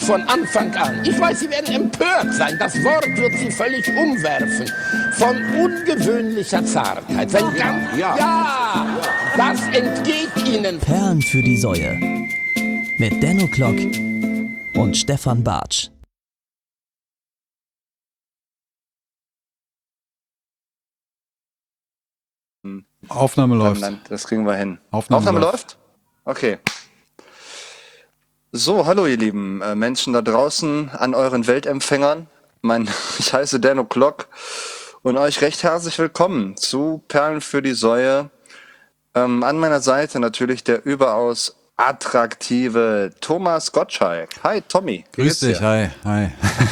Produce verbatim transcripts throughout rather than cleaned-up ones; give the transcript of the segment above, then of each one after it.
von Anfang an. Ich weiß, Sie werden empört sein. Das Wort wird Sie völlig umwerfen. Von ungewöhnlicher Zartheit. Sein ganz, ja, ja, das entgeht Ihnen. Perlen für die Säue. Mit Denno Klock und Stefan Bartsch. Aufnahme läuft. Das kriegen wir hin. Aufnahme, Aufnahme läuft. läuft? Okay. So, hallo ihr lieben äh, Menschen da draußen an euren Weltempfängern. Mein, ich heiße Denno Klock und euch recht herzlich willkommen zu Perlen für die Säue. Ähm, an meiner Seite natürlich der überaus attraktive Thomas Gottschalk. Hi Tommy. Grüß dich, hi, hi.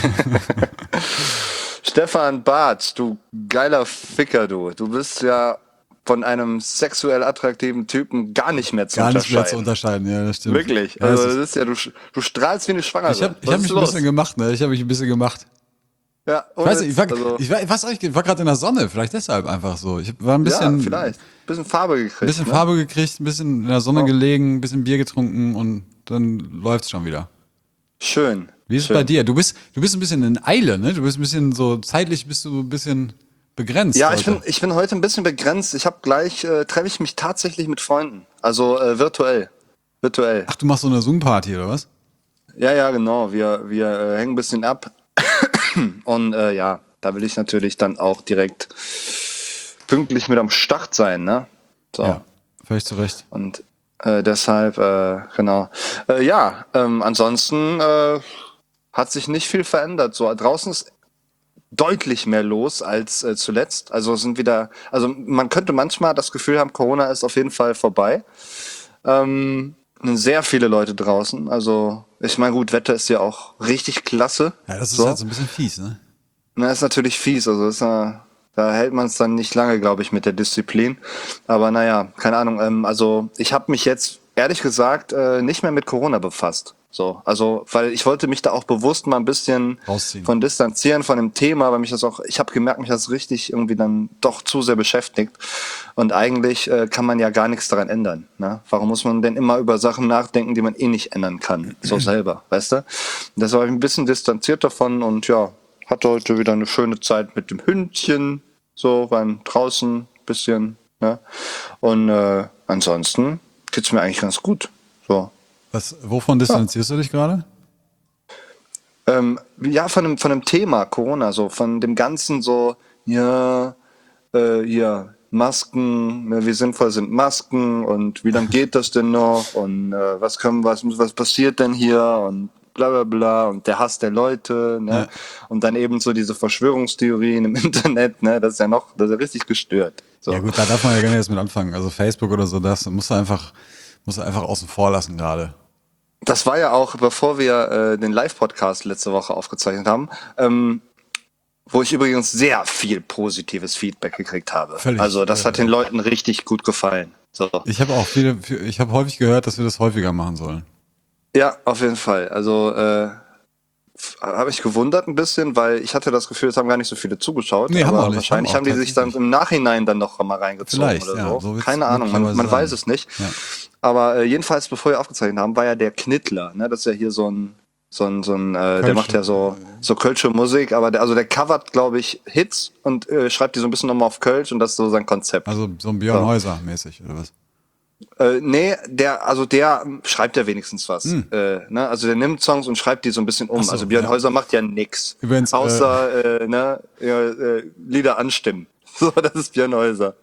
Stefan Bartsch, du geiler Ficker, du. Du bist ja von einem sexuell attraktiven Typen gar nicht mehr zu Gar unterscheiden. nicht mehr zu unterscheiden, ja, das stimmt. Wirklich. Ja, Also das das ist ja, du, du strahlst wie eine Schwangere. Ich habe Was hab ist mich ein los? bisschen gemacht, ne? Ich habe mich ein bisschen gemacht. Ja, Ich weiß, nicht, ich war, also, ich war, ich weiß nicht, ich war gerade in der Sonne, vielleicht deshalb einfach so. Ich war ein bisschen, ja, vielleicht. Ein bisschen Farbe gekriegt. ein bisschen ne? Farbe gekriegt, ein bisschen in der Sonne Oh. gelegen, ein bisschen Bier getrunken und dann läuft's schon wieder. Schön. Wie ist es Schön. bei dir? Du bist, du bist ein bisschen in Eile, ne? Du bist ein bisschen so, zeitlich bist du ein bisschen begrenzt. Ja, ich heute. bin, ich bin heute ein bisschen begrenzt. Ich habe gleich, äh, treffe ich mich tatsächlich mit Freunden. Also äh, virtuell. Virtuell. Ach, du machst so eine Zoom-Party, oder was? Ja, ja, genau. Wir, wir äh, hängen ein bisschen ab. Und äh, ja, da will ich natürlich dann auch direkt pünktlich mit am Start sein, ne? So. Ja, völlig zu Recht. Und äh, deshalb, äh, genau. Äh, ja, ähm, ansonsten äh, hat sich nicht viel verändert. So, draußen ist deutlich mehr los als äh, zuletzt. Also sind wieder, also man könnte manchmal das Gefühl haben, Corona ist auf jeden Fall vorbei. Ähm, sind sehr viele Leute draußen. Also ich meine, gut, Wetter ist ja auch richtig klasse. Ja, das ist so. halt so ein bisschen fies, ne? Na, ist natürlich fies. Also ist, äh, da hält man es dann nicht lange, glaube ich, mit der Disziplin. Aber naja, keine Ahnung. Ähm, also ich habe mich jetzt ehrlich gesagt äh, nicht mehr mit Corona befasst. So, also weil ich wollte mich da auch bewusst mal ein bisschen Rausziehen. von distanzieren von dem Thema, weil mich das auch, ich habe gemerkt, mich das richtig irgendwie dann doch zu sehr beschäftigt. Und eigentlich äh, kann man ja gar nichts daran ändern. Ne? Warum muss man denn immer über Sachen nachdenken, die man eh nicht ändern kann? So selber, weißt du? Und deshalb war ich ein bisschen distanziert davon und ja, hatte heute wieder eine schöne Zeit mit dem Hündchen, so, waren draußen ein bisschen, ne? Und äh, ansonsten geht's mir eigentlich ganz gut. So. Was, wovon distanzierst du dich gerade? Ähm, ja, von dem, von dem Thema Corona, so, von dem Ganzen so, ja, äh, hier, Masken, ne, wie sinnvoll sind Masken und wie lange geht das denn noch und äh, was können, was, was passiert denn hier und bla bla bla und der Hass der Leute, ne? Ja. Und dann eben so diese Verschwörungstheorien im Internet, ne, das ist ja noch, das ist ja richtig gestört. So. Ja gut, da darf man ja gar nicht erst mit anfangen. Also Facebook oder so, das musst du einfach, musst du einfach außen vor lassen gerade. Das war ja auch, bevor wir äh, den Live-Podcast letzte Woche aufgezeichnet haben, ähm, wo ich übrigens sehr viel positives Feedback gekriegt habe. Völlig, also das äh, hat den Leuten richtig gut gefallen. So. Ich habe auch viele, ich habe häufig gehört, dass wir das häufiger machen sollen. Ja, auf jeden Fall. Also äh, habe ich gewundert ein bisschen, weil ich hatte das Gefühl, es haben gar nicht so viele zugeschaut. Nee, haben aber auch nicht, wahrscheinlich haben auch haben die sich dann tatsächlich. im Nachhinein dann noch mal reingezogen Vielleicht, oder ja, so. so wird's Keine Ahnung, man, man möglicherweise weiß sein. es nicht. Ja. Aber äh, jedenfalls, bevor wir aufgezeichnet haben, war ja der Knittler, ne? Das ist ja hier so ein, so ein, so ein, äh, der Kölsche. macht ja so, so kölsche Musik, aber der, also der covert, glaube ich, Hits und äh, schreibt die so ein bisschen nochmal auf Kölsch und das ist so sein Konzept. Also so ein Björn Ja. Häuser mäßig oder was? Äh, nee, der, also der ähm, schreibt ja wenigstens was. Hm. Äh, ne? Also der nimmt Songs und schreibt die so ein bisschen um. Ach so, also Björn ja. Häuser macht ja nix. Übrigens, Außer äh, ne, ja, äh, Lieder anstimmen. So, das ist Björn Häuser.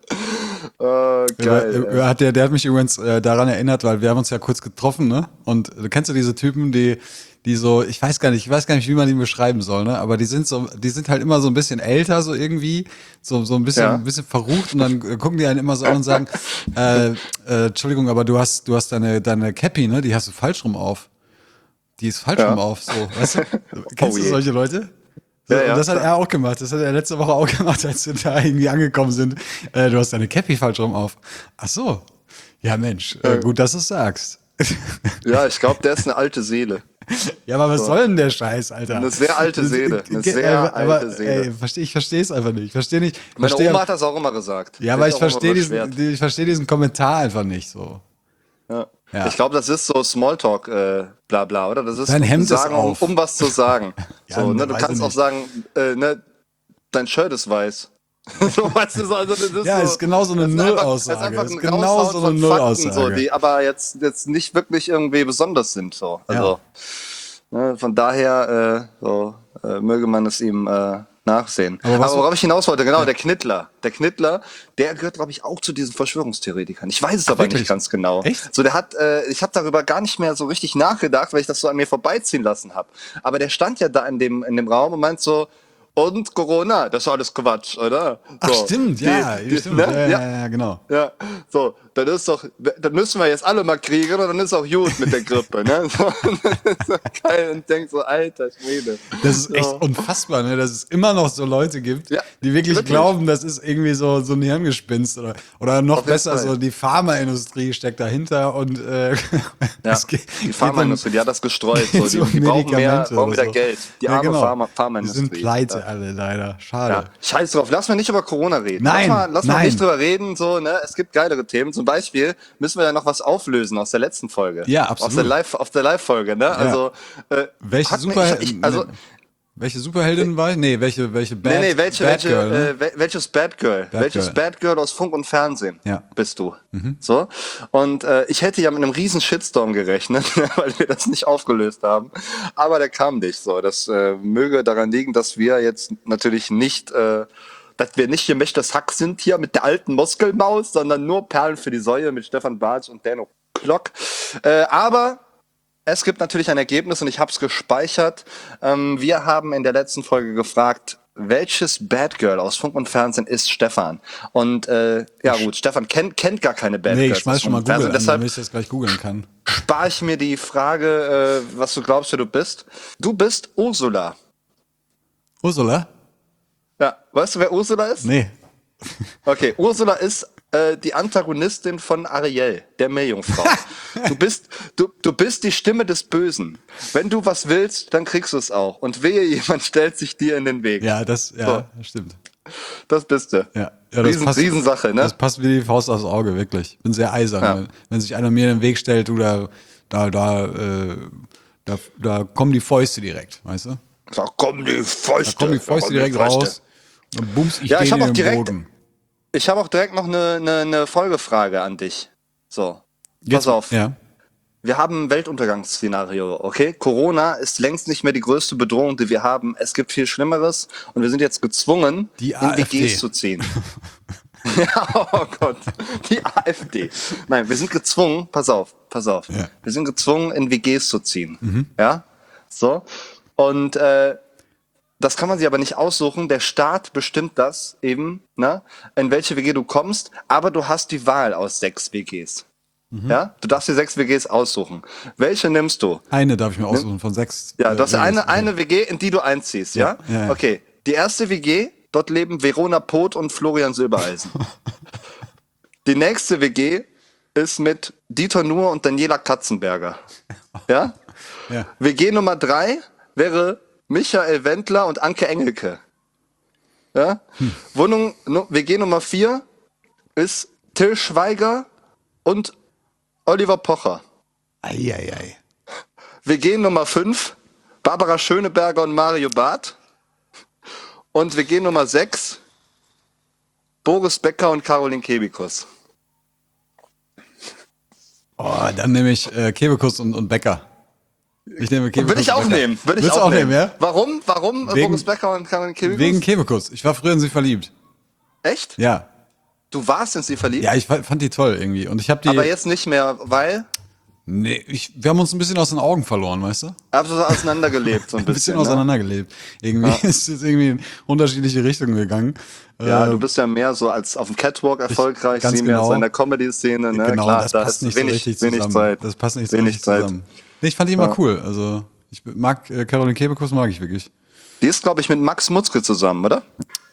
Oh, geil. Er, er hat, der, der hat mich übrigens äh, daran erinnert, weil wir haben uns ja kurz getroffen, ne? Und du kennst du diese Typen, die, die so, ich weiß gar nicht, ich weiß gar nicht, wie man die beschreiben soll, ne? Aber die sind so, die sind halt immer so ein bisschen älter, so irgendwie, so, so ein bisschen, Ja. ein bisschen verrucht und dann äh, gucken die einen immer so an und sagen, äh, äh, Entschuldigung, aber du hast, du hast deine, deine Cappy, ne? Die hast du falsch rum auf. Die ist falsch Ja. rum auf, so, weißt du? Kennst Oh du je. solche Leute? So, Ja, ja, und das hat klar. er auch gemacht. Das hat er letzte Woche auch gemacht, als wir da irgendwie angekommen sind. Äh, du hast deine Cappy falsch rum auf. Ach so. Ja, Mensch, äh, gut, dass du es sagst. Ja, ich glaube, der ist eine alte Seele. Ja, aber was soll denn der Scheiß, Alter? Eine sehr alte Seele. Eine sehr aber, alte Seele. Ey, versteh, ich verstehe es einfach nicht. Ich verstehe nicht. Ich Meine verstehe, Oma hat das auch immer gesagt. ja, Die aber hat ich auch immer verstehe beschwert. diesen, ich verstehe diesen Kommentar einfach nicht so. Ja. Ja. Ich glaube, das ist so Smalltalk, äh, bla bla, oder? Das ist Dein Hemd ist sagen, um, auf. um was zu sagen. Ja, so, ne? Du weiß ich kannst auch nicht. sagen, äh, ne, dein Shirt ist weiß. so, weißt du, so, also das ist Ja, so, ist genau so eine das ist einfach- Nullaussage. Das ist einfach Ist ein genau Raushauen so eine von Fakten, Nullaussage. so, die aber jetzt, jetzt nicht wirklich irgendwie besonders sind. So. Also, ne, von daher äh, so, äh, möge man es ihm äh, nachsehen. Aber Aber, was du- worauf ich hinaus wollte, genau, der Knittler. Der Knittler, der gehört, glaube ich, auch zu diesen Verschwörungstheoretikern. Ich weiß es aber wirklich? nicht ganz genau. Echt? So, der hat, äh, ich habe darüber gar nicht mehr so richtig nachgedacht, weil ich das so an mir vorbeiziehen lassen habe. Aber der stand ja da in dem, in dem Raum und meint so, und Corona, das ist alles Quatsch, oder? Ach, So, stimmt, die- ja, die- stimmt. ne? Ja, Ja, ja, ja, genau. ja, so, dann ist doch, dann müssen wir jetzt alle mal kriegen und dann ist auch gut mit der Grippe, ne? So, so geil und denkt so, alter Schwede. Das ist echt So. unfassbar, ne? Dass es immer noch so Leute gibt, Ja, die wirklich, wirklich. glauben, das ist irgendwie so, so ein Hirngespinst oder, oder noch Auf jeden besser, Fall. so die Pharmaindustrie steckt dahinter und äh, Ja, es geht- die geht Pharmaindustrie, die hat das gestreut. So. dann- Die, so die brauchen mehr, Medikamente brauchen oder wieder so. Geld. Die Ja, arme genau. Pharma, Die Pharmaindustrie. sind pleite Ja. alle leider. Schade. Ja, scheiß drauf, lass mal nicht über Corona reden. Nein, lass mal, lass mal nein. nicht drüber reden, so, ne? Es gibt geilere Themen. Zum Beispiel müssen wir ja noch was auflösen aus der letzten Folge. Ja, absolut. Aus der Live, auf der Live-Folge, ne? Also, äh, Welche hat mir- Super ich, ich, also, welche Superheldin war ich? Nee, welche, welche Bad, nee, nee, welche, Bad welche, Girl, ne? äh, wel- welches Bad Girl? Bad welches Girl. Bad Girl aus Funk und Fernsehen Ja. bist du? So. Und äh, ich hätte ja mit einem riesen Shitstorm gerechnet, weil wir das nicht aufgelöst haben. Aber der kam nicht so. Das äh, möge daran liegen, dass wir jetzt natürlich nicht, äh, dass wir nicht hier Mächtes Hack sind hier mit der alten Muskelmaus, sondern nur Perlen für die Säue mit Stefan Bartsch und Dano Klock. Äh, aber es gibt natürlich ein Ergebnis und ich habe es gespeichert. Ähm, wir haben in der letzten Folge gefragt, welches Bad Girl aus Funk und Fernsehen ist Stefan? Und äh, ja gut, Stefan kennt, kennt gar keine Bad Nee, Girls. ich schmeiß aus schon mal Funk und Google Fernsehen. an, Deshalb damit ich das gleich googeln kann. spare ich mir die Frage, äh, was du glaubst, wer du bist. Du bist Ursula. Ursula? Ja, weißt du, wer Ursula ist? Nee. Okay, Ursula ist äh, die Antagonistin von Ariel, der Meerjungfrau. Du bist, du, du bist die Stimme des Bösen. Wenn du was willst, dann kriegst du es auch. Und wehe, jemand stellt sich dir in den Weg. Ja, das, ja, stimmt. Das bist du. Ja, ja das Riesen, passt, Riesensache, ne? Das passt wie die Faust aufs Auge, wirklich. Bin sehr eisern. Ja. Wenn, wenn sich einer mir in den Weg stellt, du, da, da, da, äh, da, da kommen die Fäuste direkt, weißt du? Da kommen die Fäuste. Da kommen die Fäuste direkt raus und bums, ich Ja, ich den hab auch in den direkt- Boden. Ich habe auch direkt noch eine, eine, eine Folgefrage an dich. So, pass auf. Ja. Wir haben ein Weltuntergangsszenario, okay? Corona ist längst nicht mehr die größte Bedrohung, die wir haben. Es gibt viel Schlimmeres und wir sind jetzt gezwungen, Die in AfD. W Gs zu ziehen. Ja, oh Gott, die AfD. Nein, wir sind gezwungen, pass auf, pass auf. Ja. Wir sind gezwungen, in W Gs zu ziehen. Ja, so. Und äh, das kann man sich aber nicht aussuchen. Der Staat bestimmt das eben, ne, in welche W G du kommst, aber du hast die Wahl aus sechs W Gs. Ja, du darfst dir sechs W Gs aussuchen. Welche nimmst du? Eine darf ich mir aussuchen von sechs. Ja, äh, du hast Wegis. eine, eine W G, in die du einziehst, ja? Ja, ja, ja. Okay, die erste W G, dort leben Verona Poth und Florian Silbereisen. Die nächste W G ist mit Dieter Nuhr und Daniela Katzenberger. Ja? Ja. W G Nummer drei wäre Michael Wendler und Anke Engelke. Ja? Hm. Wohnung, nu- W G Nummer vier ist Till Schweiger und Oliver Pocher. Eieiei. W G Nummer fünf, Barbara Schöneberger und Mario Barth. Und W G Nummer sechs, Boris Becker und Caroline Kebikus. Oh, dann nehme ich äh, Kebekus und, und Bäcker. Ich nehme Kebekus Würde ich und auch Bäcker. nehmen. Würde ich Würdest du auch nehmen. ja? Warum? Warum äh, Wegen- Boris Becker und Caroline Kebikus? Wegen Kebekus. Ich war früher in sie verliebt. Echt? Ja. Du warst in sie verliebt? Ja, ich fa- fand die toll irgendwie. Und ich habe die. Aber jetzt nicht mehr, weil Nee, ich, wir haben uns ein bisschen aus den Augen verloren, weißt du? absolut auseinandergelebt so ein Ein bisschen bisschen. ne? auseinandergelebt. Irgendwie ist es irgendwie in unterschiedliche Richtungen gegangen. Ja, Äh, du bist ja mehr so als auf dem Catwalk erfolgreich, ganz sie mehr genau. so in der Comedy-Szene. Ne? genau, Klar, das da passt ist nicht wenig, so richtig wenig zusammen. Zeit. Das passt nicht so wenig richtig Zeit. zusammen. Nee, ich fand die immer Ja. cool. Also ich mag äh, Caroline Kebekus, mag ich wirklich. Die ist, glaube ich, mit Max Mutzke zusammen, oder?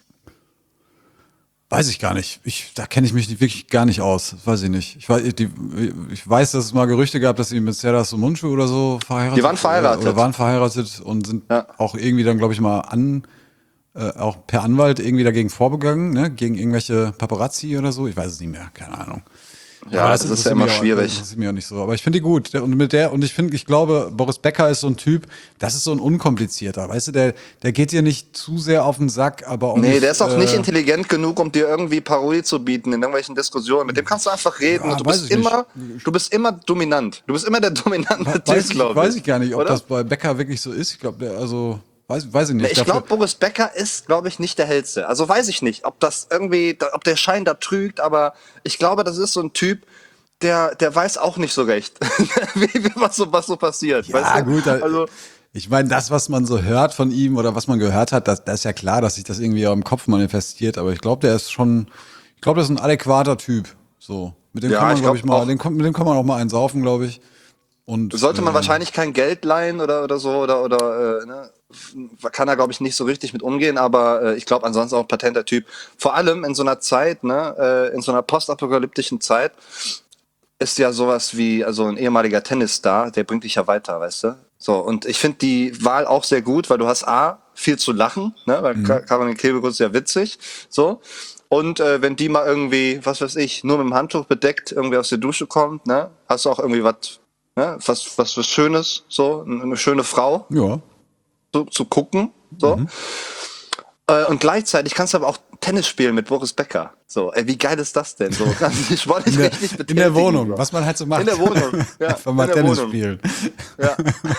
Weiß ich gar nicht. Ich, da kenne ich mich nicht- wirklich gar nicht aus. Weiß ich nicht. Ich weiß, die, ich weiß, dass es mal Gerüchte gab, dass sie mit Serdar Mundschuh oder so verheiratet Die waren verheiratet. Oder, oder waren verheiratet und sind Ja. auch irgendwie dann, glaube ich, mal an, äh, auch per Anwalt irgendwie dagegen vorgegangen, ne? Gegen irgendwelche Paparazzi oder so. Ich weiß es nicht mehr. Keine Ahnung. Ja, das, ist ja interessiert immer mich auch- schwierig. Das ist mir auch nicht so. Aber ich finde die gut. Und mit der, und ich finde, ich glaube, Boris Becker ist so ein Typ, das ist so ein unkomplizierter. Weißt du, der, der geht dir nicht zu sehr auf den Sack, aber auch Nee, nicht, der ist auch äh, nicht intelligent genug, um dir irgendwie Parodie zu bieten in irgendwelchen Diskussionen. Mit dem kannst du einfach reden Ja, und du weiß bist ich nicht. immer, du bist immer dominant. Du bist immer der dominante Weiß Typ, ich, glaube ich. weiß ich gar nicht, ob Oder? das bei Becker wirklich so ist. Ich glaube, der, also, weiß, weiß ich nicht. Nee, ich Dafür- glaube, Boris Becker ist, glaube ich, nicht der hellste. Also weiß ich nicht, ob das irgendwie, ob der Schein da trügt, aber ich glaube, das ist so ein Typ, der, der weiß auch nicht so recht, wie, wie, was, so, was so passiert. Ja, weißt du? gut, da- Also, ich meine, das, was man so hört von ihm oder was man gehört hat, das, das ist ja klar, dass sich das irgendwie auch im Kopf manifestiert. Aber ich glaube, der ist schon, ich glaube, das ist ein adäquater Typ. So, mit dem Ja, kann man, ich glaube ich, glaub mal, auch. den, kann- mit dem kann man auch mal einen saufen, glaube ich. Und sollte man äh, wahrscheinlich kein Geld leihen oder, oder so, oder, oder äh, ne? Kann er, glaube ich, nicht so richtig mit umgehen, aber äh, ich glaube ansonsten auch ein patenter Typ. Vor allem in so einer Zeit, ne, äh, in so einer postapokalyptischen Zeit, ist ja sowas wie, also ein ehemaliger Tennisstar, der bringt dich ja weiter, weißt du? So, und ich finde die Wahl auch sehr gut, weil du hast A, viel zu lachen, ne, weil mhm. Caroline Kebekus ist ja witzig, so. Und äh, wenn die mal irgendwie, was weiß ich, nur mit dem Handtuch bedeckt irgendwie aus der Dusche kommt, ne, hast du auch irgendwie was, ne, was, was, was Schönes, so, eine schöne Frau ja. zu, zu gucken, so. Mhm. Äh, und gleichzeitig kannst du aber auch Tennis spielen mit Boris Becker. So, ey, wie geil ist das denn? So, kannst dich sportlich in, der, richtig betätigen. in der Wohnung, so. was man halt so macht. In der Wohnung, ja. Einfach mal in der Tennis Wohnung. spielen. Ja.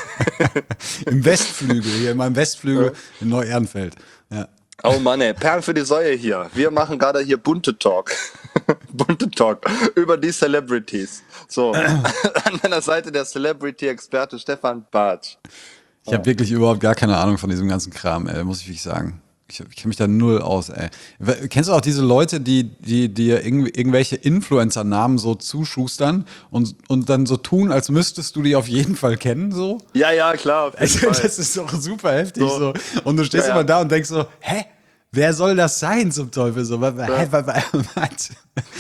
Im Westflügel, hier in meinem Westflügel ja. in Neu-Ehrenfeld. Ja. Oh Mann, ey, Perlen für die Säue hier. Wir machen gerade hier bunte Talk. bunte Talk über die Celebrities. So, an meiner Seite der Celebrity-Experte Stefan Bartsch. Ich habe wirklich überhaupt gar keine Ahnung von diesem ganzen Kram, ey, muss ich wirklich sagen. Ich, ich kenne mich da null aus, ey. Kennst du auch diese Leute, die die dir irg irgendwelche Influencer-Namen so zuschustern und, und dann so tun, als müsstest du die auf jeden Fall kennen, so? Ja, ja, klar. Auf jeden Also, Fall. das ist doch super heftig, so. So. Und du stehst Ja, immer ja. da und denkst so, hä? Wer soll das sein zum Teufel? So, was, hä, was, was?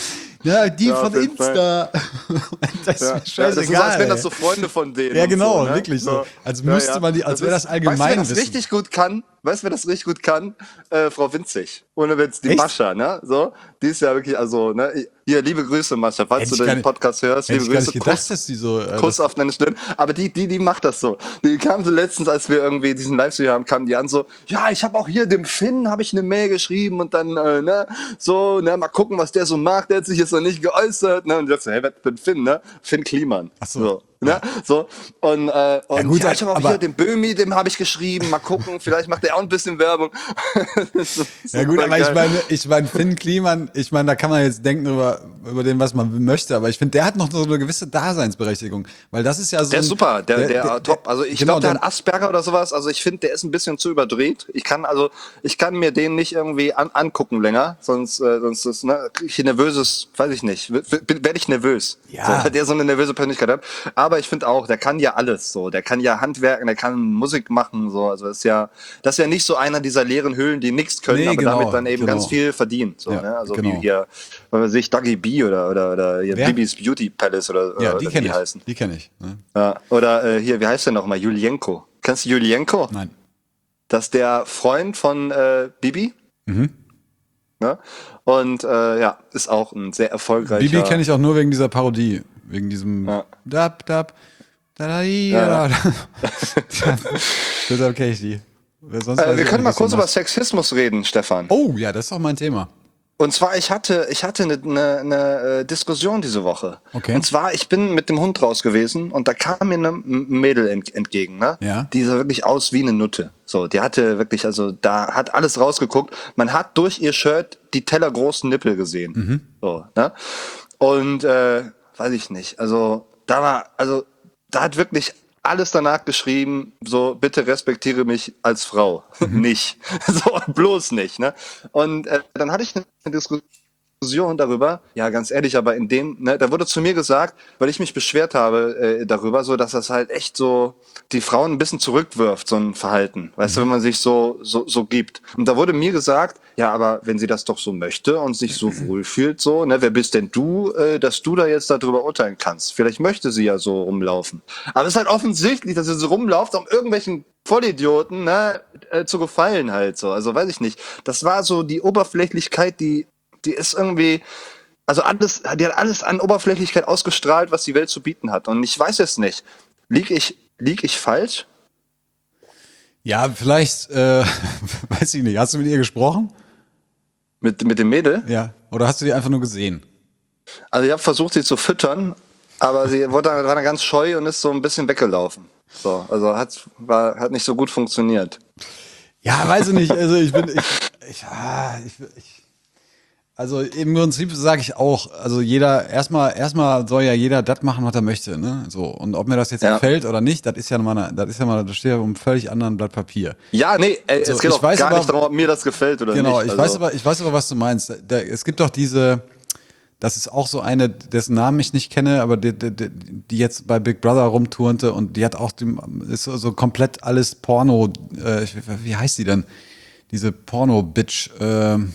Ja, die Ja, von auf jeden Insta. Das ist Ja. mir Ja, scheißegal. das ist, als wären das ey. so Freunde von denen. Ja, und genau, so, ne? wirklich so. Als Ja, müsste ja. man die, als wäre das ist- Weißt du, wer Allgemeinwissen. das richtig gut kann? Weißt du, wer das richtig gut kann? Äh, Frau Winzig. Ohne Witz, die Echt? Mascha, ne? So, die ist ja wirklich, also, ne? Hier, liebe Grüße, Mascha, falls Hätte du ich gar den nicht- Podcast hörst, Hätte liebe ich gar Grüße, nicht gedacht, Kuss, dass die so. Äh, Kuss das, auf deine Stirn. Aber die, die, die macht das so. Die kam so letztens, als wir irgendwie diesen Livestream haben, kamen die an so, ja, ich habe auch hier dem Finn, habe ich eine Mail geschrieben und dann, äh, ne, so, ne, mal gucken, was der so macht, der hat sich jetzt noch nicht geäußert, ne, und ich dachte so, hey, wer für ein Finn, ne? Finn Kliman. Ach so. Ne? So, und, äh, und ja, gut, ja, ich habe auch aber- hier den Böhmi, dem habe ich geschrieben, mal gucken, vielleicht macht er auch ein bisschen Werbung. So, ja gut, super aber ich geil. meine, ich meine, Finn Kliman, ich meine, da kann man jetzt denken über, über den, was man möchte, aber ich finde, der hat noch so eine gewisse Daseinsberechtigung, weil das ist ja so Der ein, ist super, der, der, der top. Also ich genau, glaube, der der- hat Asperger oder sowas. Also ich finde, der ist ein bisschen zu überdreht. Ich kann also, ich kann mir den nicht irgendwie an, angucken länger, sonst, äh, sonst ist, ne, krieg ich ein nervöses, weiß ich nicht, werde ich nervös. Ja. So, weil der so eine nervöse Persönlichkeit hat. Aber ich finde auch, der kann ja alles so. Der kann ja handwerken, der kann Musik machen, so. Also das ist ja, das ist ja nicht so einer dieser leeren Hüllen, die nichts können, Nee, aber genau, damit dann eben genau. ganz viel verdienen. So, Ja, ne? Also genau. wie hier, was weiß ich, Doggy B oder, oder, oder hier Wer? Bibis Beauty Palace oder, ja, oder die wie kenne die ich, heißen. die kenne ich. Ne? Ja, oder äh, hier, wie heißt der nochmal? Julienko. Kennst du Julienko? Nein. Das ist der Freund von äh, Bibi. Mhm. Ne? Und äh, ja, ist auch ein sehr erfolgreicher. Bibi kenne ich auch nur wegen dieser Parodie, wegen diesem Ja. Dab, Dab, da, da, Ja, da, da. Deshalb kenne ich die. Wer sonst weiß Äh, ich wir auch können nicht, mal was kurz du über machst. Sexismus reden, Stefan. Oh, ja, das ist auch mein Thema. Und zwar, ich hatte, ich hatte eine, eine, eine äh, Diskussion diese Woche. Okay. Und zwar, ich bin mit dem Hund raus gewesen und da kam mir eine M- Mädel ent, entgegen, ne? Ja. Die sah wirklich aus wie eine Nutte. So, die hatte wirklich, also da hat alles rausgeguckt. Man hat durch ihr Shirt die tellergroßen Nippel gesehen. Mhm. So, ne? Und äh, weiß ich nicht. Also da war, also da hat wirklich alles danach geschrieben, so bitte respektiere mich als Frau. Nicht. So, bloß nicht. Ne? Und äh, dann hatte ich eine Diskussion darüber, ja ganz ehrlich, aber in dem, ne, da wurde zu mir gesagt, weil ich mich beschwert habe äh, darüber, so dass das halt echt so die Frauen ein bisschen zurückwirft, so ein Verhalten, weißt du, wenn man sich so, so, so gibt. Und da wurde mir gesagt, ja, aber wenn sie das doch so möchte und sich so wohlfühlt, so, ne, wer bist denn du, äh, dass du da jetzt darüber urteilen kannst? Vielleicht möchte sie ja so rumlaufen. Aber es ist halt offensichtlich, dass sie so rumläuft, um irgendwelchen Vollidioten, ne, äh, zu gefallen halt so. Also weiß ich nicht. Das war so die Oberflächlichkeit, die, die ist irgendwie, also alles, die hat alles an Oberflächlichkeit ausgestrahlt, was die Welt zu bieten hat. Und ich weiß es nicht. Lieg ich, lieg ich falsch? Ja, vielleicht, äh, weiß ich nicht. Hast du mit ihr gesprochen? Mit, mit dem Mädel? Ja. Oder hast du die einfach nur gesehen? Also ich habe versucht, sie zu füttern, aber sie wurde, war dann ganz scheu und ist so ein bisschen weggelaufen. So, also hat, war, hat nicht so gut funktioniert. Ja, weiß ich nicht. Also ich bin, ich, ich, ah, ich, ich also im Prinzip sage ich auch, also jeder, erstmal, erstmal soll ja jeder das machen, was er möchte, ne? So. Und ob mir das jetzt Ja. gefällt oder nicht, das ist ja mal, eine- das ist ja mal, das steht ja auf einem völlig anderen Blatt Papier. Ja, nee, ey, So, es geht ich auch weiß gar aber- nicht darum, ob mir das gefällt oder Genau, nicht. ich also, weiß aber, ich weiß aber, was du meinst. Da, es gibt doch diese, das ist auch so eine, dessen Namen ich nicht kenne, aber die, die, die die jetzt bei Big Brother rumturnte und die hat auch, die, ist so, so komplett alles Porno, äh, ich- wie heißt die denn? Diese Porno-Bitch, ähm,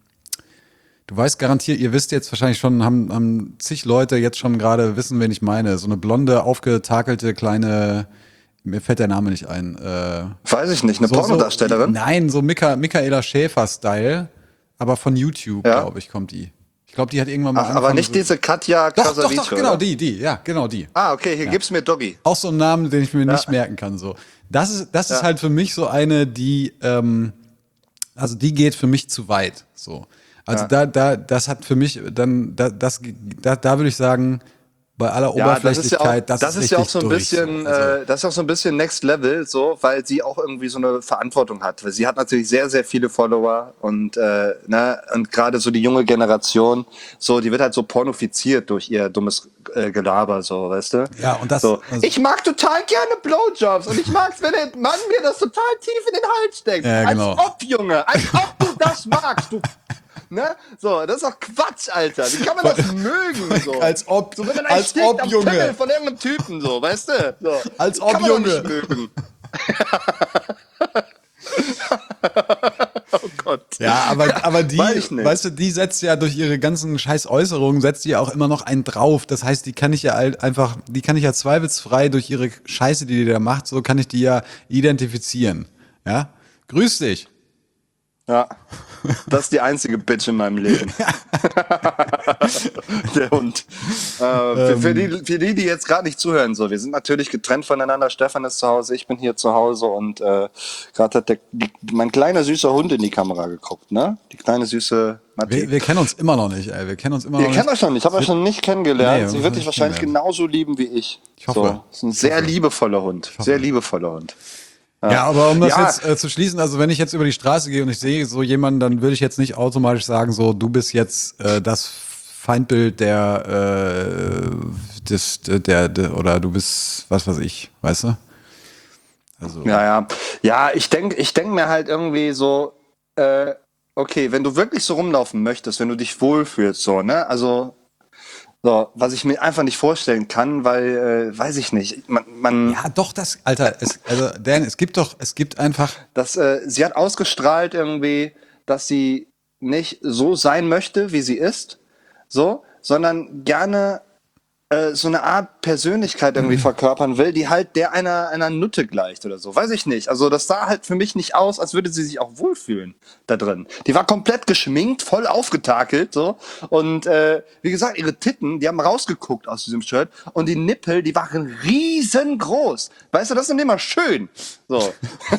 du weißt garantiert, ihr wisst jetzt wahrscheinlich schon, haben, haben zig Leute jetzt schon gerade wissen, wen ich meine. So eine blonde, aufgetakelte kleine, mir fällt der Name nicht ein. Äh, Weiß ich nicht, eine so, Pornodarstellerin? So, nein, so Mika, Michaela Schäfer-Style, aber von YouTube, Ja. glaube ich, kommt die. Ich glaube, die hat irgendwann mal Ach, aber angefangen, nicht so- diese Katja Doch, doch, Krasavice, doch, genau oder? die, die, ja, genau die. Ah, okay, hier gib's mir Doggy. Auch so ein Name, den ich mir nicht merken kann. So, das ist, das ist Ja. halt für mich so eine, die, ähm, also die geht für mich zu weit. So, also Ja. da, da, das hat für mich dann, da, das, da, da würde ich sagen, bei aller Ja, das ist ja auch, Oberflächlichkeit, das das, ist ja auch so ein durch, bisschen, so. Also, äh, das ist auch so ein bisschen Next Level, so, weil sie auch irgendwie so eine Verantwortung hat. Weil sie hat natürlich sehr, sehr viele Follower und äh, ne, und gerade so die junge Generation, so, die wird halt so pornofiziert durch ihr dummes äh, Gelaber, so, weißt du? Ja, und das- So. also- Ich mag total gerne Blowjobs und ich mag's, wenn der Mann mir das total tief in den Hals steckt. Ja, genau. Als ob, Junge, als ob du das magst, du. Ne? So, das ist doch Quatsch, Alter. Wie kann man das mögen? So? Als ob- so, wenn man als erstickt ob, am Junge. Pimmel von irgendeinem Typen, so, weißt du? So. Als Kann ob, man doch Junge. nicht mögen. Oh Gott. Ja, aber, aber die, Weiß ich nicht. weißt du, die setzt ja durch ihre ganzen scheiß Äußerungen, setzt die ja auch immer noch einen drauf. Das heißt, die kann ich ja halt einfach, die kann ich ja zweifelsfrei durch ihre Scheiße, die die da macht, so kann ich die ja identifizieren. Ja? Grüß dich. Ja, das ist die einzige Bitch in meinem Leben. Der Hund. Äh, für, für, die, für die, die jetzt gerade nicht zuhören, so, wir sind natürlich getrennt voneinander. Stefan ist zu Hause, ich bin hier zu Hause und äh, gerade hat der, die, mein kleiner süßer Hund in die Kamera geguckt, ne? Die kleine süße Matti. Wir, wir kennen uns immer noch nicht, ey. Wir kennen uns immer Ihr noch kennt nicht. euch noch nicht, ich habe euch noch nicht kennengelernt. Nee, Sie wir wird müssen dich nicht wahrscheinlich kennenlernen. genauso lieben wie ich. Ich hoffe. So, ist ein sehr liebevoller Hund. Sehr liebevoller Hund. Ja, aber um das Ja. jetzt äh, zu schließen, also wenn ich jetzt über die Straße gehe und ich sehe so jemanden, dann würde ich jetzt nicht automatisch sagen, so, du bist jetzt äh, das Feindbild der, äh, des, der, der, oder du bist, was weiß ich, weißt du? Also, Ja, ja. Ja, ich denke ich denk mir halt irgendwie so, äh, okay, wenn du wirklich so rumlaufen möchtest, wenn du dich wohlfühlst, so, ne? Also, so, was ich mir einfach nicht vorstellen kann, weil, äh, weiß ich nicht, man, man ja, doch, das, Alter, es, also, Dan, es gibt doch, es gibt einfach, das, äh, sie hat ausgestrahlt irgendwie, dass sie nicht so sein möchte, wie sie ist, so, sondern gerne äh, so eine Art Persönlichkeit irgendwie verkörpern will, die halt der einer, einer Nutte gleicht oder so. Weiß ich nicht. Also das sah halt für mich nicht aus, als würde sie sich auch wohlfühlen da drin. Die war komplett geschminkt, voll aufgetakelt, so. Und äh, wie gesagt, ihre Titten, die haben rausgeguckt aus diesem Shirt und die Nippel, die waren riesengroß. Weißt du, das ist nicht mal schön. So.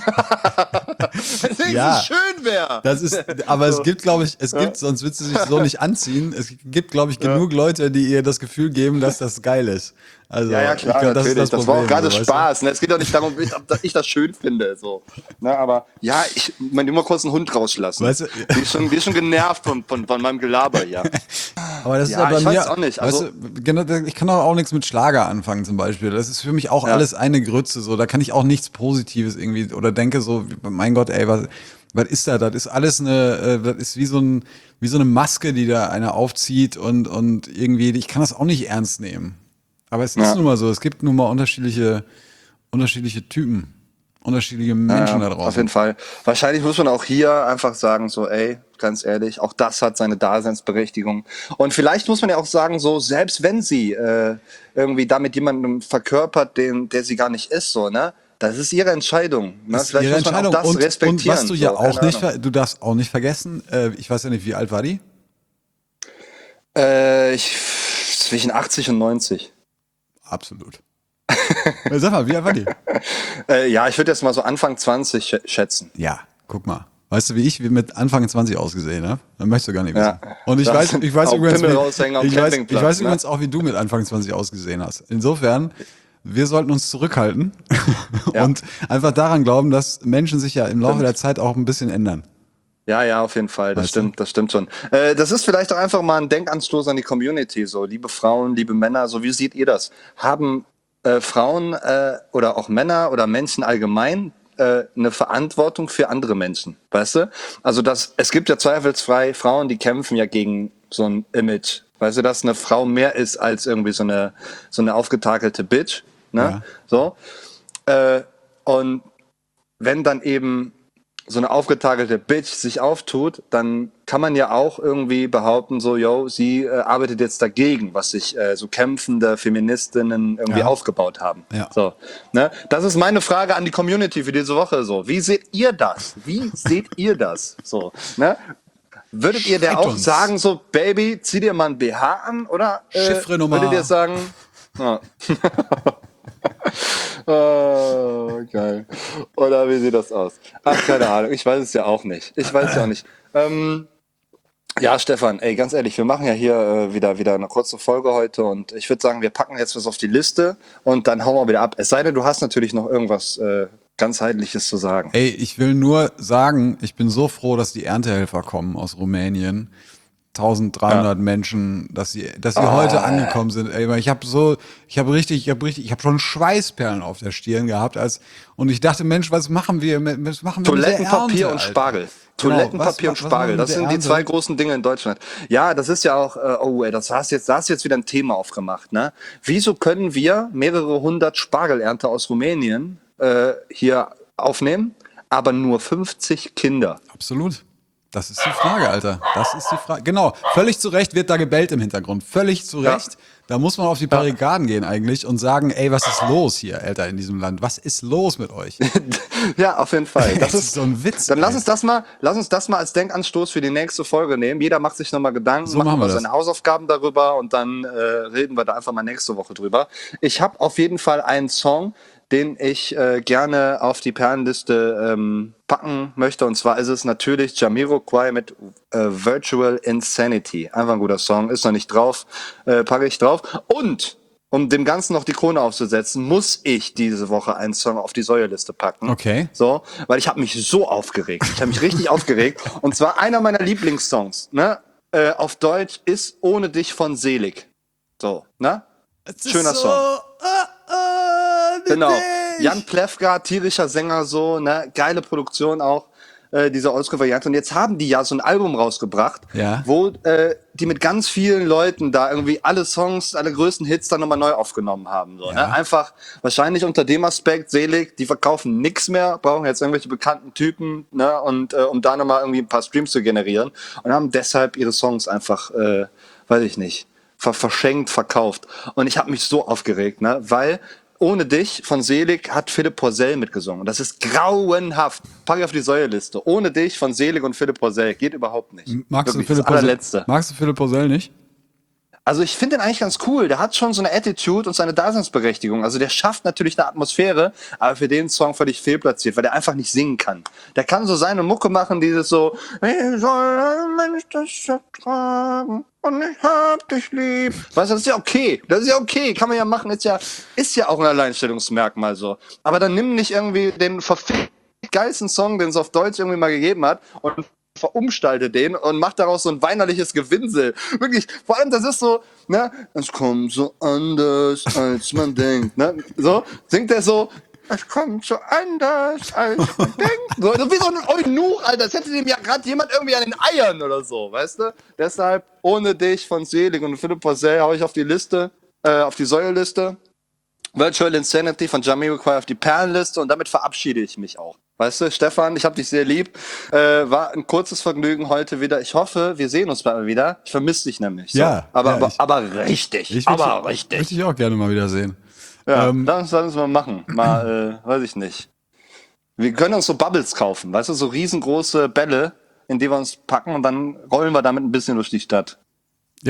Deswegen Ja. es schön wäre. das ist, aber So. es gibt, glaube ich, es gibt, sonst würdest du sich so nicht anziehen. Es gibt, glaube ich, genug Leute, die ihr das Gefühl geben, dass das geil ist. Also, Ja, ja, ich klar, glaub, natürlich. Das, ist war auch Problem, gerade so, weißt du? Spaß. Ne? Es geht doch nicht darum, ob ich das schön finde. So. Ne? Aber ja, ich meine, immer kurz einen Hund rauslassen. Weißt du- die, ist schon, die ist schon genervt von, von, von meinem Gelaber hier. Aber das Ja, ist ja bei ich mir, weiß auch nicht, also- weißt du, genau, ich kann auch, auch nichts mit Schlager anfangen zum Beispiel. Das ist für mich auch Ja. alles eine Grütze. So, da kann ich auch nichts Positives irgendwie oder denke so, mein Gott, ey, was, was ist da? Das ist alles eine, äh, das ist wie so ein, wie so eine Maske, die da einer aufzieht und und irgendwie, ich kann das auch nicht ernst nehmen. Aber es ist Ja. nun mal so, es gibt nun mal unterschiedliche, unterschiedliche Typen, unterschiedliche Menschen Ja, da draußen. auf jeden Fall. Wahrscheinlich muss man auch hier einfach sagen, so, ey, ganz ehrlich, auch das hat seine Daseinsberechtigung. Und vielleicht muss man ja auch sagen, so, selbst wenn sie äh, irgendwie damit jemandem verkörpert, den, der sie gar nicht ist, so, ne? Das ist ihre Entscheidung. Ne? Das ist ihre muss man Entscheidung. auch das und, respektieren. und was du ja so, auch keine nicht, Ahnung. ver- du darfst auch nicht vergessen, äh, ich weiß ja nicht, wie alt war die? Äh, ich, zwischen achtzig und neunzig. Absolut. Sag mal, wie alt war die? Äh, ja, ich würde jetzt mal so Anfang zwanzig sch- schätzen. Ja, guck mal. Weißt du, wie ich mit Anfang zwanzig ausgesehen habe? Dann möchtest du gar nicht wissen. Ja. Und ich Da weiß, sind ich weiß auch übrigens, Pimmel wie, raushängen am ich weiß, ich Campingplatz, weiß ne? übrigens auch, wie du mit Anfang zwanzig ausgesehen hast. Insofern, wir sollten uns zurückhalten Ja. und einfach daran glauben, dass Menschen sich ja im Laufe Stimmt. der Zeit auch ein bisschen ändern. Ja, ja, auf jeden Fall. Das Weißt du? stimmt, das stimmt schon. Äh, das ist vielleicht auch einfach mal ein Denkanstoß an die Community. So, liebe Frauen, liebe Männer, so wie seht ihr das? Haben äh, Frauen äh, oder auch Männer oder Menschen allgemein äh, eine Verantwortung für andere Menschen? Weißt du? Also das, es gibt ja zweifelsfrei Frauen, die kämpfen ja gegen so ein Image. Weißt du, dass eine Frau mehr ist als irgendwie so eine so eine aufgetakelte Bitch. Ne? Ja. So. Äh, und wenn dann eben so eine aufgetakelte Bitch sich auftut, dann kann man ja auch irgendwie behaupten, so, yo, sie äh, arbeitet jetzt dagegen, was sich äh, so kämpfende Feministinnen irgendwie Ja. aufgebaut haben. Ja. So, ne? Das ist meine Frage an die Community für diese Woche. So, wie seht ihr das? Wie seht ihr das? So, ne? Würdet ihr der Schreibt auch uns. sagen, so, Baby, zieh dir mal ein B H an? Oder äh, Chiffrenummer. würdet ihr sagen, ja. Oh, geil. Oder wie sieht das aus? Ach, keine Ahnung. Ich weiß es ja auch nicht. Ich weiß es ja auch nicht. Ähm, ja, Stefan, ey, ganz ehrlich, wir machen ja hier äh, wieder, wieder eine kurze Folge heute und ich würde sagen, wir packen jetzt was auf die Liste und dann hauen wir wieder ab. Es sei denn, du hast natürlich noch irgendwas äh, ganzheitliches zu sagen. Ey, ich will nur sagen, ich bin so froh, dass die Erntehelfer kommen aus Rumänien. dreizehnhundert Menschen, dass sie, dass sie Ah. heute angekommen sind. Ey, weil ich habe so, ich habe richtig, ich habe richtig, ich habe schon Schweißperlen auf der Stirn gehabt, als und ich dachte, Mensch, was machen wir, mit- was machen wir mit der Toilettenpapier Ernte, und Alter? Spargel. Genau, Toilettenpapier was- und was Spargel. machen wir Das mit sind der die Ernte? zwei großen Dinge in Deutschland. Ja, das ist ja auch, äh, oh ey, das hast jetzt, da hast jetzt wieder ein Thema aufgemacht, ne? Wieso können wir mehrere hundert Spargelernte aus Rumänien äh, hier aufnehmen, aber nur fünfzig Kinder? Absolut. Das ist die Frage, Alter. Das ist die Frage. Genau, völlig zu Recht wird da gebellt im Hintergrund. Völlig zu Ja. Recht. Da muss man auf die Barrikaden gehen eigentlich und sagen, ey, was ist los hier, Alter, in diesem Land? Was ist los mit euch? Ja, auf jeden Fall. Das Das ist ist so ein Witz, Dann lass ey. uns das mal, lass uns das mal als Denkanstoß für die nächste Folge nehmen. Jeder macht sich nochmal Gedanken, So macht machen wir mal das. seine Hausaufgaben darüber und dann äh, reden wir da einfach mal nächste Woche drüber. Ich habe auf jeden Fall einen Song, den ich äh, gerne auf die Perlenliste ähm, packen möchte. Und zwar ist es natürlich Jamiroquai mit äh, Virtual Insanity. Einfach ein guter Song, ist noch nicht drauf, äh, packe ich drauf. Und um dem Ganzen noch die Krone aufzusetzen, muss ich diese Woche einen Song auf die Säuerliste packen. Okay. So, weil ich habe mich so aufgeregt. Ich habe mich richtig aufgeregt. Und zwar einer meiner Lieblingssongs, ne? Äh, auf Deutsch ist Ohne dich von Selig. So, ne? Schöner Song. Genau. Jan Plewka, tierischer Sänger, so, ne? Geile Produktion auch, äh, diese Oldschool-Variante. Und jetzt haben die ja so ein Album rausgebracht, Ja. wo äh, die mit ganz vielen Leuten da irgendwie alle Songs, alle größten Hits dann nochmal neu aufgenommen haben. So, Ja. ne? Einfach wahrscheinlich unter dem Aspekt, Selig, die verkaufen nix mehr, brauchen jetzt irgendwelche bekannten Typen, ne? Und äh, um da nochmal irgendwie ein paar Streams zu generieren. Und haben deshalb ihre Songs einfach, äh, weiß ich nicht, ver verschenkt, verkauft. Und ich habe mich so aufgeregt, ne? Weil Ohne dich von Selig hat Philipp Porzell mitgesungen. Und das ist grauenhaft. Pack ich auf die Säuerliste. Ohne dich von Selig und Philipp Porzell geht überhaupt nicht. Magst du Wirklich, Philipp das Porzell? allerletzte. Magst du Philipp Porzell nicht? Also ich finde den eigentlich ganz cool. Der hat schon so eine Attitude und seine Daseinsberechtigung. Also der schafft natürlich eine Atmosphäre, aber für den Song völlig fehlplatziert, weil der einfach nicht singen kann. Der kann so seine Mucke machen, dieses so, wie soll ein Mensch das ertragen? Und ich hab dich lieb. Weißt du, das ist ja okay. Das ist ja okay. Kann man ja machen. Ist ja, ist ja auch ein Alleinstellungsmerkmal so. Aber dann nimm nicht irgendwie den verfickt geilsten Song, den es auf Deutsch irgendwie mal gegeben hat und verumstalte den und macht daraus so ein weinerliches Gewinsel. Wirklich, vor allem das ist so, ne, es kommt so anders, als man denkt, ne, so, singt er so, es kommt so anders, als man denkt. So, so wie so ein Eunuch, Alter, das hätte dem ja gerade jemand irgendwie an den Eiern oder so, weißt du? Deshalb, Ohne dich von Selig und Philipp Porzell hau ich auf die Liste, äh, auf die Säuerliste. Virtual Insanity von Jamiroquai auf die Perlenliste und damit verabschiede ich mich auch. Weißt du, Stefan, ich hab dich sehr lieb. Äh, war ein kurzes Vergnügen heute wieder. Ich hoffe, wir sehen uns bald mal wieder. Ich vermisse dich nämlich. So. Ja, Aber, ja, aber, ich- aber richtig. Ich aber möchte, richtig. möchte ich auch gerne mal wieder sehen. Ja, Ähm, lass uns lass uns mal machen. Mal, äh, weiß ich nicht. Wir können uns so Bubbles kaufen, weißt du, so riesengroße Bälle, in die wir uns packen und dann rollen wir damit ein bisschen durch die Stadt. Ja,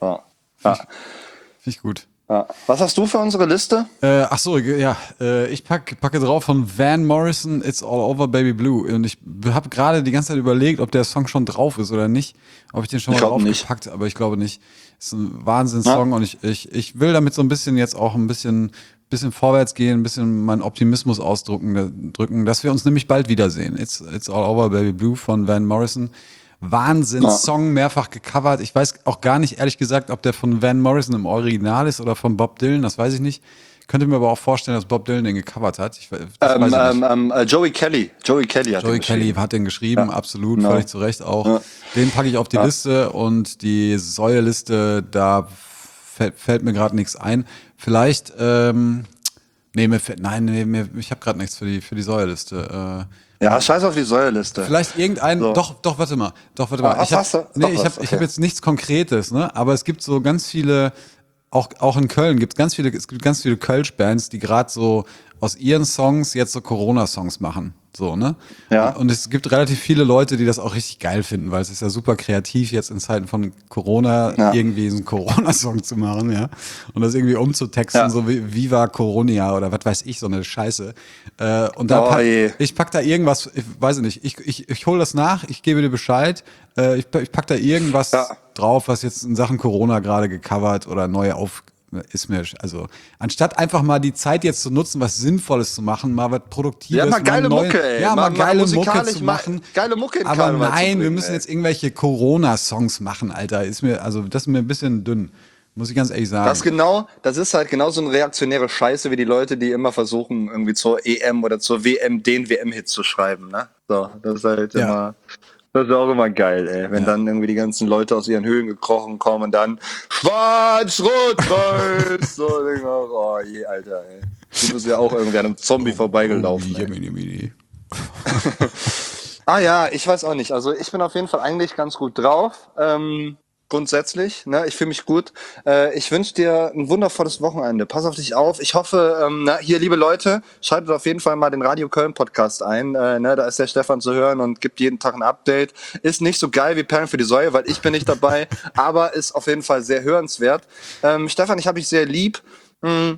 Ja. Ja. Finde ich gut. Ja. Was hast du für unsere Liste? Äh, ach so, ja, äh, ich pack, packe drauf von Van Morrison, It's All Over Baby Blue. Und ich habe gerade die ganze Zeit überlegt, ob der Song schon drauf ist oder nicht. Ob ich den schon Ich mal glaub draufgepackt, aber ich glaube nicht. Ist ein Wahnsinnssong Ja. und ich, ich, ich will damit so ein bisschen jetzt auch ein bisschen, bisschen vorwärts gehen, ein bisschen meinen Optimismus ausdrücken, drücken, dass wir uns nämlich bald wiedersehen. It's, It's All Over Baby Blue von Van Morrison. Wahnsinns-Song, mehrfach gecovert. Ich weiß auch gar nicht, ehrlich gesagt, ob der von Van Morrison im Original ist oder von Bob Dylan, das weiß ich nicht. Könnte mir aber auch vorstellen, dass Bob Dylan den gecovert hat. Ich, das Ähm, weiß ich nicht. ähm, ähm, Joey Kelly. Joey Kelly hat Joey den Kelly geschrieben. hat den geschrieben, Ja. absolut, Genau. völlig zu Recht auch. Ja. Den packe ich auf die Liste und die Säuerliste, da fällt, fällt mir gerade nichts ein. Vielleicht, ähm, nee, mir fällt, nein, nee, mir, ich habe gerade nichts für die, für die Säuerliste. Äh, Ja, scheiß auf die Säuerliste. Vielleicht irgendein, So. doch, doch, warte mal, doch, warte Ah, mal. was Ich hab, hast du? nee, Doch ich was, habe ich okay. hab jetzt nichts Konkretes, ne? Aber es gibt so ganz viele, auch, auch in Köln gibt es ganz viele, es gibt ganz viele Kölsch-Bands, die gerade so aus ihren Songs jetzt so Corona-Songs machen. So, ne? Ja. Und, und es gibt relativ viele Leute, die das auch richtig geil finden, weil es ist ja super kreativ, jetzt in Zeiten von Corona Ja. irgendwie so einen Corona-Song zu machen, ja. Und das irgendwie umzutexten, Ja. so wie Viva Coronia oder was weiß ich, so eine Scheiße. Äh, und da Oh pack, je. ich pack da irgendwas, ich weiß nicht, ich, ich, ich hole das nach, ich gebe dir Bescheid, äh, ich, ich pack da irgendwas Ja. drauf, was jetzt in Sachen Corona gerade gecovert oder neu auf, ist mir, also, anstatt einfach mal die Zeit jetzt zu nutzen, was Sinnvolles zu machen, mal was Produktives. Ja, mal geile neu- Mucke, ey. Ja, mal, Mal- mal geile Mucke musikalisch zu mal machen. geile Mucke in Aber Karneval zu nein, wir bringen, müssen ey. jetzt irgendwelche Corona-Songs machen, Alter. Ist mir, also, das ist mir ein bisschen dünn. Muss ich ganz ehrlich sagen. Das genau, das ist halt genau so eine reaktionäre Scheiße wie die Leute, die immer versuchen, irgendwie zur E M oder zur W M den W M-Hit zu schreiben, ne? So, das ist halt Ja. immer, das ist auch immer geil, ey. Wenn Ja. dann irgendwie die ganzen Leute aus ihren Höhlen gekrochen kommen und dann schwarz, rot, weiß, so, denk ich auch, oh je, Alter, ey. Du bist ja auch irgendwie an einem Zombie vorbeigelaufen, Oh, ey. Mini, Mini. Ah ja, ich weiß auch nicht. Also ich bin auf jeden Fall eigentlich ganz gut drauf. Ähm, grundsätzlich, ne? Ich fühle mich gut. Äh, ich wünsche dir ein wundervolles Wochenende. Pass auf dich auf. Ich hoffe, ähm, na, hier, liebe Leute, schaltet auf jeden Fall mal den Radio Köln Podcast ein. Äh, ne? Da ist der Stefan zu hören und gibt jeden Tag ein Update. Ist nicht so geil wie Perlen für die Säue, weil ich bin nicht dabei, aber ist auf jeden Fall sehr hörenswert. Ähm, Stefan, ich habe dich sehr lieb. Hm.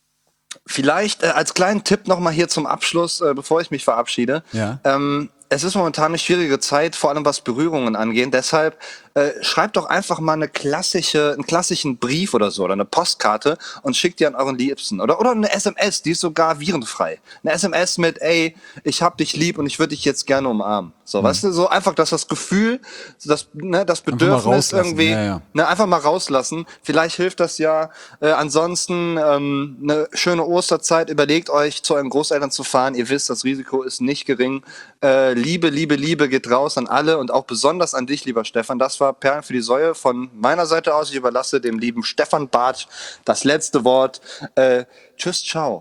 Vielleicht äh, als kleinen Tipp nochmal hier zum Abschluss, äh, bevor ich mich verabschiede. Ja. Ähm, es ist momentan eine schwierige Zeit, vor allem was Berührungen angeht. Deshalb äh, schreibt doch einfach mal eine klassische, einen klassischen Brief oder so oder eine Postkarte und schickt die an euren Liebsten. Oder, oder eine S M S, die ist sogar virenfrei. Eine S M S mit, ey, ich hab dich lieb und ich würde dich jetzt gerne umarmen. So, weißt du, so einfach, dass das Gefühl, das, ne, das mal Bedürfnis rauslassen, irgendwie, ja, ja. ne, einfach mal rauslassen. Vielleicht hilft das ja. Äh, ansonsten ähm, eine schöne Osterzeit. Überlegt euch, zu euren Großeltern zu fahren. Ihr wisst, das Risiko ist nicht gering. Äh, Liebe, Liebe, Liebe geht raus an alle und auch besonders an dich, lieber Stefan. Das war Perlen für die Säue von meiner Seite aus. Ich überlasse dem lieben Stefan Bartsch das letzte Wort. Äh, tschüss, ciao.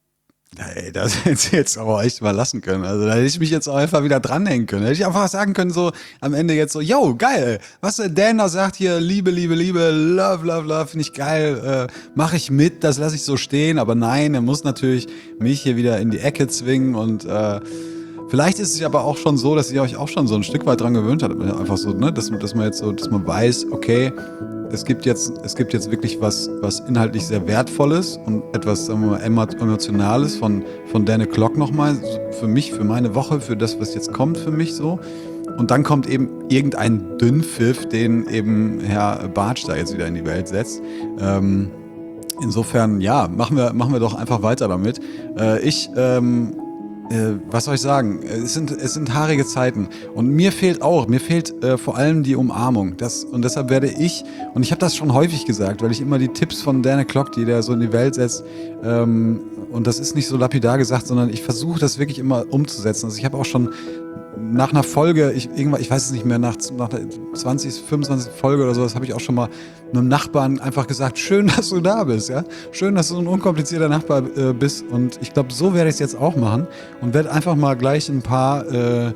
Ja, ey, das hätte ich jetzt aber echt mal lassen können. Also da hätte ich mich jetzt auch einfach wieder dranhängen können. Da hätte ich einfach sagen können, so am Ende jetzt so, yo, geil, was der Dan da sagt hier, Liebe, Liebe, Liebe, Love, Love, Love, finde ich geil, äh, mache ich mit, das lasse ich so stehen. Aber nein, er muss natürlich mich hier wieder in die Ecke zwingen und äh, vielleicht ist es aber auch schon so, dass ihr euch auch schon so ein Stück weit dran gewöhnt habt. Einfach so, ne, dass, dass man jetzt so, dass man weiß, okay, es gibt jetzt, es gibt jetzt wirklich was, was inhaltlich sehr Wertvolles und etwas, sagen wir mal, emo- Emotionales von, von Dan O'Clock nochmal, für mich, für meine Woche, für das, was jetzt kommt für mich so. Und dann kommt eben irgendein Dünnpfiff, den eben Herr Bartsch da jetzt wieder in die Welt setzt. Ähm, insofern, ja, machen wir, machen wir doch einfach weiter damit. Äh, ich, ähm, Äh, was soll ich sagen? Es sind, es sind haarige Zeiten. Und mir fehlt auch, mir fehlt äh, vor allem die Umarmung. Das, und deshalb werde ich, und ich habe das schon häufig gesagt, weil ich immer die Tipps von Dan O'Clock, die der so in die Welt setzt, ähm, und das ist nicht so lapidar gesagt, sondern ich versuche das wirklich immer umzusetzen. Also ich habe auch schon nach einer Folge, ich, irgendwann, ich weiß es nicht mehr, nach, nach der zwanzig, fünfundzwanzig Folge oder so, das habe ich auch schon mal einem Nachbarn einfach gesagt, schön, dass du da bist, ja. Schön, dass du so ein unkomplizierter Nachbar äh, bist. Und ich glaube, so werde ich es jetzt auch machen und werde einfach mal gleich ein paar äh,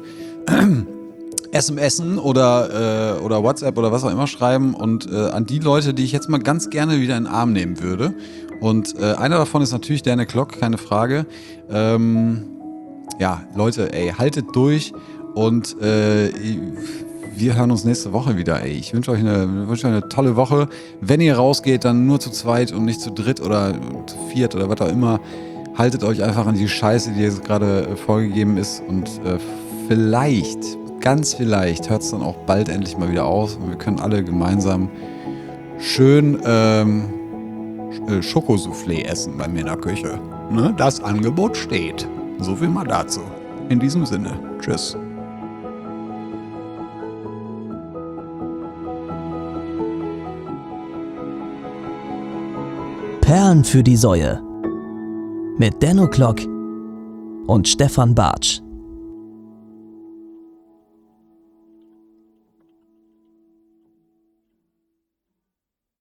S M S oder, äh, oder WhatsApp oder was auch immer schreiben und äh, an die Leute, die ich jetzt mal ganz gerne wieder in den Arm nehmen würde. Und äh, einer davon ist natürlich Dan O'Clock, keine Frage. Ähm, ja, Leute, ey, haltet durch und äh, wir hören uns nächste Woche wieder, ey. Ich wünsche euch eine, wünsche euch eine tolle Woche. Wenn ihr rausgeht, dann nur zu zweit und nicht zu dritt oder zu viert oder was auch immer. Haltet euch einfach an die Scheiße, die jetzt gerade äh, vorgegeben ist. Und äh, vielleicht, ganz vielleicht, hört es dann auch bald endlich mal wieder auf. Und wir können alle gemeinsam schön ähm, Schokosoufflé essen bei mir in der Küche. Ne? Das Angebot steht. So viel mal dazu. In diesem Sinne. Tschüss. Perlen für die Säue mit Denno Klock und Stefan Bartsch.